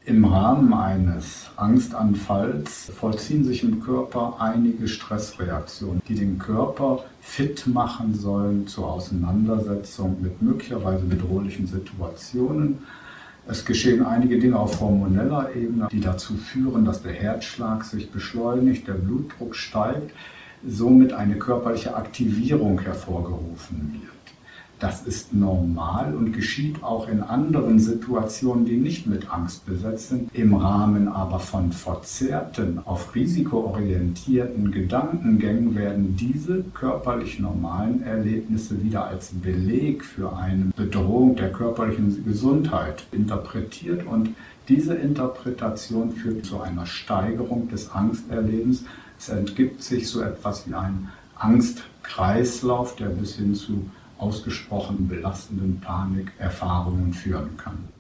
Im Rahmen eines Angstanfalls vollziehen sich im Körper einige Stressreaktionen, die den Körper fit machen sollen zur Auseinandersetzung mit möglicherweise bedrohlichen Situationen. Es geschehen einige Dinge auf hormoneller Ebene, die dazu führen, dass der Herzschlag sich beschleunigt, der Blutdruck steigt, somit eine körperliche Aktivierung hervorgerufen wird. Das ist normal und geschieht auch in anderen Situationen, die nicht mit Angst besetzt sind. Im Rahmen aber von verzerrten, auf Risiko orientierten Gedankengängen werden diese körperlich normalen Erlebnisse wieder als Beleg für eine Bedrohung der körperlichen Gesundheit interpretiert, und diese Interpretation führt zu einer Steigerung des Angsterlebens. Es entgibt sich so etwas wie ein Angstkreislauf, der bis hin zu ausgesprochen belastenden Panikerfahrungen führen kann.